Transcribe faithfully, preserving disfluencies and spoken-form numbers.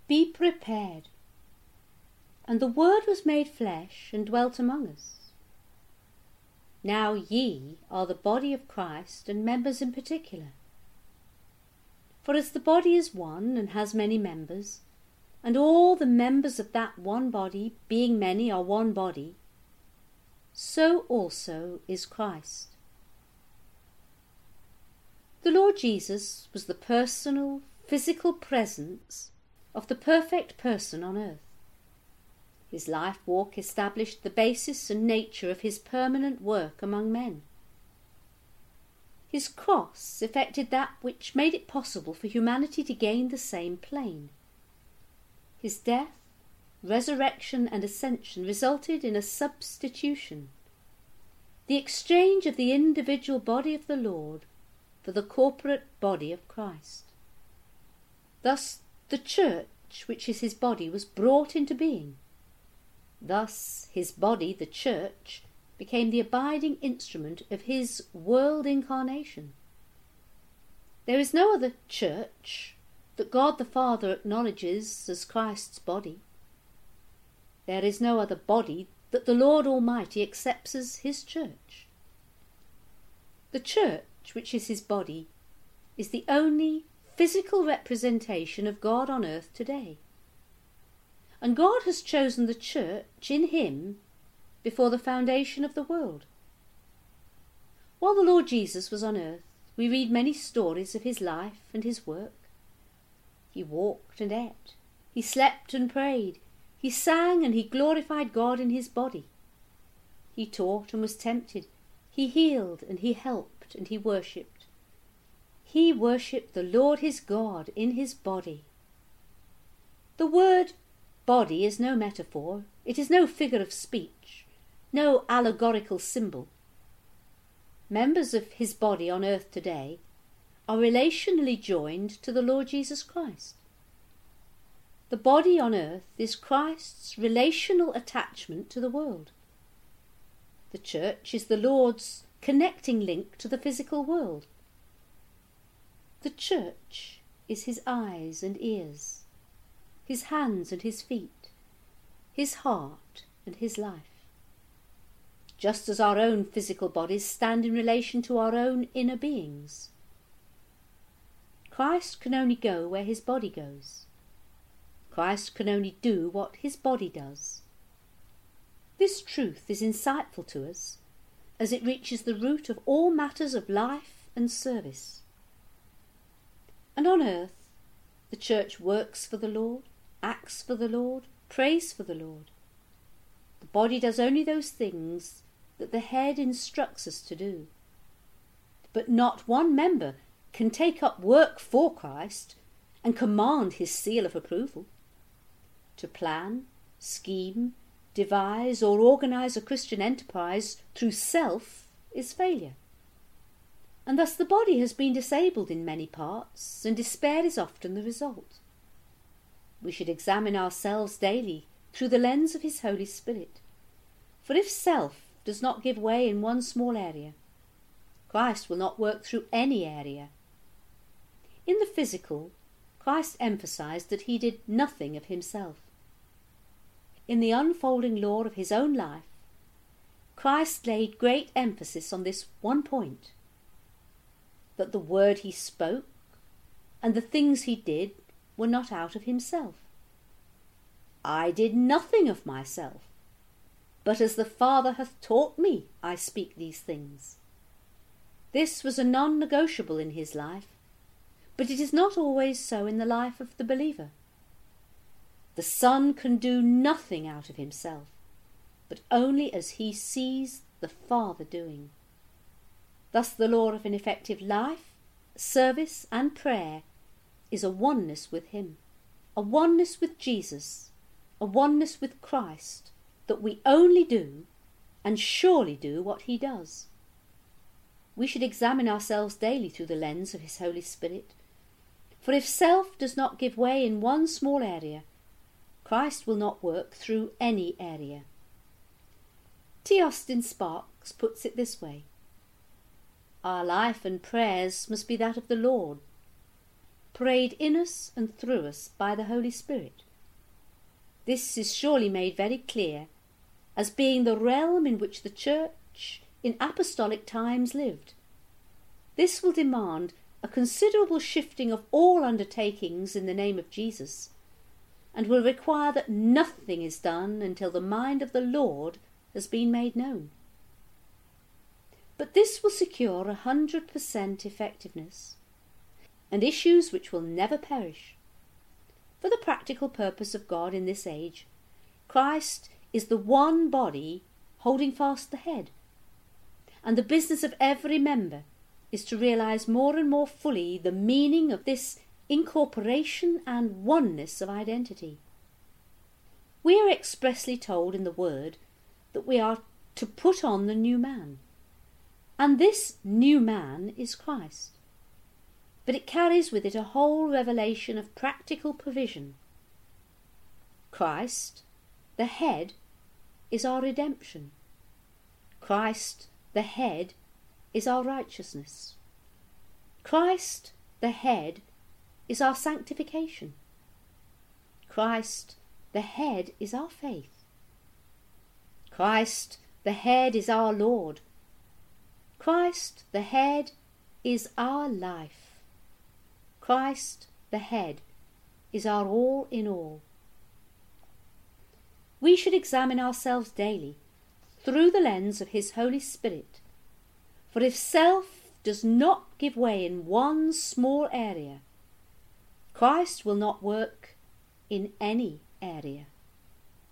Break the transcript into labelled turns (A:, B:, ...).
A: Be prepared. And the Word was made flesh and dwelt among us. Now ye are the body of Christ, and members in particular. For as the body is one, and has many members, and all the members of that one body, being many, are one body, so also is Christ. The Lord Jesus was the personal, physical presence of the perfect person on earth. His life walk established the basis and nature of his permanent work among men. His cross effected that which made it possible for humanity to gain the same plane. His death, resurrection and ascension resulted in a substitution, the exchange of the individual body of the Lord for the corporate body of Christ. Thus the church, which is his body, was brought into being. Thus his body, the church, became the abiding instrument of his world incarnation. There is no other church that God the Father acknowledges as Christ's body. There is no other body that the Lord Almighty accepts as his church. The church, which is his body, is the only physical representation of God on earth today. And God has chosen the church in him before the foundation of the world. While the Lord Jesus was on earth, we read many stories of his life and his work. He walked and ate, he slept and prayed, he sang and he glorified God in his body. He taught and was tempted, he healed and he helped and he worshipped. He worshipped the Lord his God in his body. The word body is no metaphor, it is no figure of speech, no allegorical symbol. Members of his body on earth today are relationally joined to the Lord Jesus Christ. The body on earth is Christ's relational attachment to the world. The church is the Lord's connecting link to the physical world. The church is his eyes and ears, his hands and his feet, his heart and his life. Just as our own physical bodies stand in relation to our own inner beings. Christ can only go where his body goes. Christ can only do what his body does. This truth is insightful to us as it reaches the root of all matters of life and service. And on earth, the church works for the Lord, acts for the Lord, prays for the Lord. The body does only those things that the head instructs us to do. But not one member can take up work for Christ and command his seal of approval. To plan, scheme, devise or organise a Christian enterprise through self is failure. And thus the body has been disabled in many parts, and despair is often the result. We should examine ourselves daily through the lens of his Holy Spirit. For if self does not give way in one small area, Christ will not work through any area. In the physical, Christ emphasized that he did nothing of himself. In the unfolding law of his own life, Christ laid great emphasis on this one point, that the word he spoke and the things he did were not out of himself. I did nothing of myself, but as the Father hath taught me, I speak these things. This was a non-negotiable in his life, but it is not always so in the life of the believer. The Son can do nothing out of himself, but only as he sees the Father doing. Thus the law of an effective life, service and prayer is a oneness with him, a oneness with Jesus, a oneness with Christ, that we only do and surely do what he does. We should examine ourselves daily through the lens of his Holy Spirit, for if self does not give way in one small area, Christ will not work through any area. T. Austin Sparks puts it this way: our life and prayers must be that of the Lord. prayed in us and through us by the Holy Spirit. This is surely made very clear as being the realm in which the Church in apostolic times lived. This will demand a considerable shifting of all undertakings in the name of Jesus, and will require that nothing is done until the mind of the Lord has been made known. But this will secure a hundred percent effectiveness, and issues which will never perish. For the practical purpose of God in this age, Christ is the one body holding fast the head, and the business of every member is to realise more and more fully the meaning of this incorporation and oneness of identity. We are expressly told in the Word that we are to put on the new man, and this new man is Christ. But it carries with it a whole revelation of practical provision. Christ, the head, is our redemption. Christ, the head, is our righteousness. Christ, the head, is our sanctification. Christ, the head, is our faith. Christ, the head, is our Lord. Christ, the head, is our life. Christ, the head, is our all in all. We should examine ourselves daily through the lens of His Holy Spirit, for if self does not give way in one small area, Christ will not work in any area.